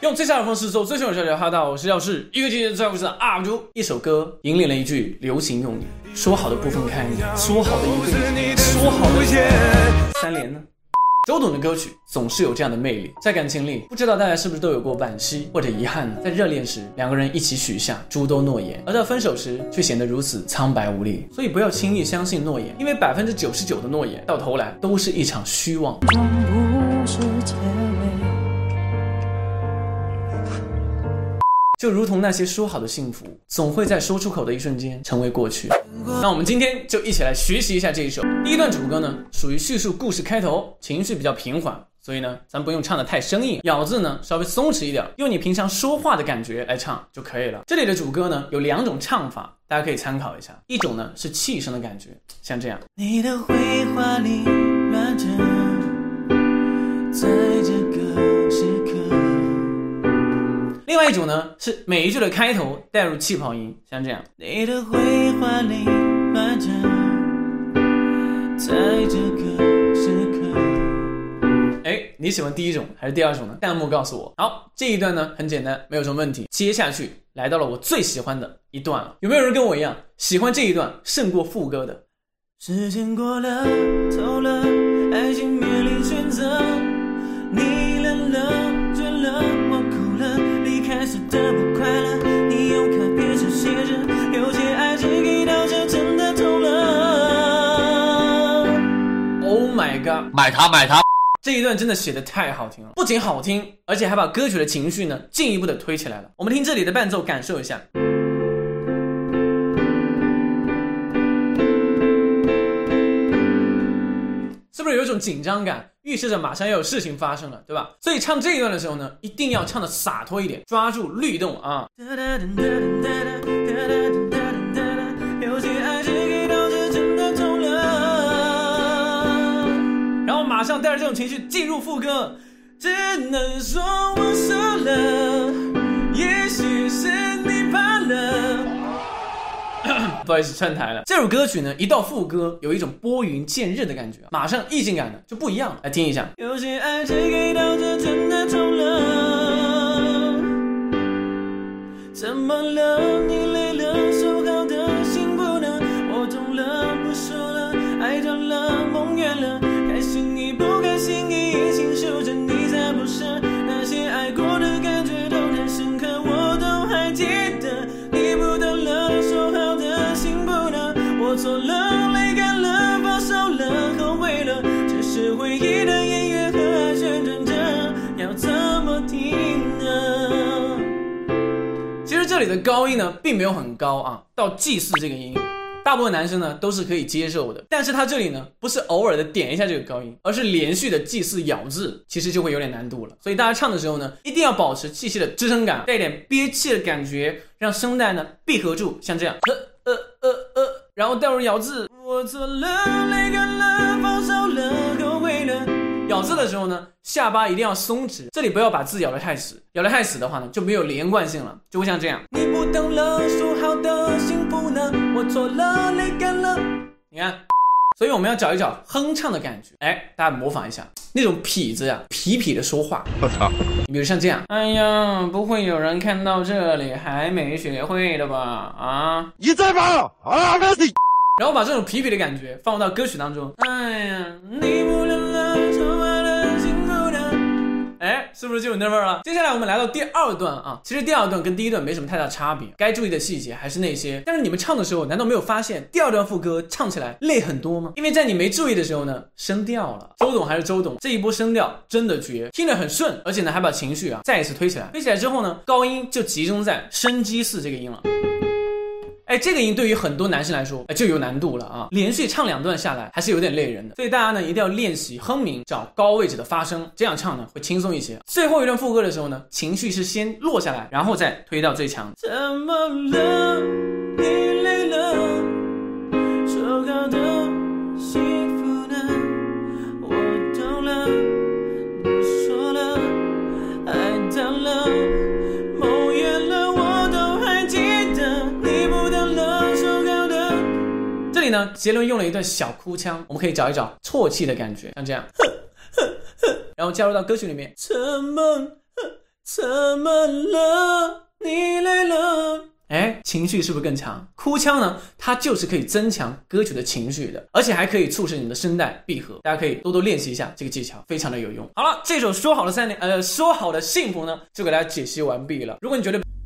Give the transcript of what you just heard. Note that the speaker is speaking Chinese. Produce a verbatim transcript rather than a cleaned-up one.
用最善的方式做最凶的小姐。哈，大家好，我是药师，一个节目在乎是 U P 主。一首歌引领了一句流行用语，说好的不分开，说好的一对，说好的三连呢？周董的歌曲总是有这样的魅力，在感情里，不知道大家是不是都有过惋惜或者遗憾呢？在热恋时，两个人一起许下诸多诺言，而到分手时却显得如此苍白无力。所以不要轻易相信诺言，因为百分之九十九的诺言到头来都是一场虚妄。就如同那些说好的幸福，总会在说出口的一瞬间成为过去。那我们今天就一起来学习一下这一首。第一段主歌呢，属于叙述故事开头，情绪比较平缓，所以呢，咱不用唱得太生硬，咬字呢稍微松弛一点，用你平常说话的感觉来唱就可以了。这里的主歌呢有两种唱法，大家可以参考一下。一种呢是气声的感觉，像这样。你的绘画里乱着，在这个时刻。另外一种呢是每一句的开头带入气泡音，像这样。你的绘画里乱着，在这个时刻。哎，你喜欢第一种还是第二种呢？弹幕告诉我。好，这一段呢很简单，没有什么问题。接下去来到了我最喜欢的一段了。有没有人跟我一样喜欢这一段胜过副歌的？时间过了，走了，爱情面临选择，你冷了，倦了，我哭了，离开时的不快乐，你用卡片上写着，有些爱只给到这，真的痛了。Oh my god， 买它买它。 这一段真的写得太好听了，不仅好听，而且还把歌曲的情绪呢进一步的推起来了。我们听这里的伴奏感受一下。是不是有一种紧张感，预示着马上要有事情发生了，对吧？所以唱这一段的时候呢，一定要唱的洒脱一点，抓住律动啊。然后马上带着这种情绪进入副歌，只能说我说了，也许是你怕了。不好意思串台了。这首歌曲呢一到副歌有一种拨云见日的感觉，马上意境感呢就不一样了。来听一下。有些爱只给到这，真的痛了，怎么了？你累了，说好的心不能，我懂了，不说了，爱断了，梦远了，开心你不开心你一起守着，你才不舍，那些爱过的感觉都太深刻，我都还记得，你不等了，说好的心不能，我错了，泪干了，放手了，后悔了，只是回忆的音乐和爱旋转着，要怎么听呢？其实这里的高音呢并没有很高啊，到祭祀这个音大部分男生呢都是可以接受的，但是他这里呢不是偶尔的点一下这个高音，而是连续的祭祀咬字，其实就会有点难度了。所以大家唱的时候呢一定要保持气息的支撑感，带一点憋气的感觉，让声带呢闭合住，像这样呃呃呃呃，然后带入咬字。我错了，泪干了，放手了，后悔了。咬字的时候呢下巴一定要松弛，这里不要把字咬得太死，咬得太死的话呢就没有连贯性了，就会像这样。你不等了，说好的幸福呢，我错了，泪干了。你看，所以我们要找一找哼唱的感觉。哎，大家模仿一下那种痞子啊，痞痞的说话。我操！你比如像这样，哎呀，不会有人看到这里还没学会的吧？啊， 你在吗？啊，那是。 然后把这种痞痞的感觉放到歌曲当中。哎呀，你不冷了，说好的幸福呢？哎，是不是就有那味儿了？接下来我们来到第二段啊，其实第二段跟第一段没什么太大差别，该注意的细节还是那些。但是你们唱的时候，难道没有发现第二段副歌唱起来累很多吗？因为在你没注意的时候呢，升调了。周董还是周董，这一波升调真的绝，听得很顺，而且呢还把情绪啊再一次推起来。推起来之后呢，高音就集中在升基四这个音了。哎，这个音对于很多男生来说，哎，就有难度了啊！连续唱两段下来，还是有点累人的。所以大家呢，一定要练习哼鸣，找高位置的发声，这样唱呢会轻松一些。最后一段副歌的时候呢，情绪是先落下来，然后再推到最强。怎么了？你累了？说好的幸福呢？我懂了，不说了，爱淡了，梦远了，我都还记得。这里呢，杰伦用了一段小哭腔，我们可以找一找啜泣的感觉，像这样，然后加入到歌曲里面。怎么怎么了？你来了。哎，情绪是不是更强？哭腔呢，它就是可以增强歌曲的情绪的，而且还可以促使你的声带闭合。大家可以多多练习一下这个技巧，非常的有用。好了，这首说好的三年，呃，说好的幸福呢，就给大家解析完毕了。如果你觉得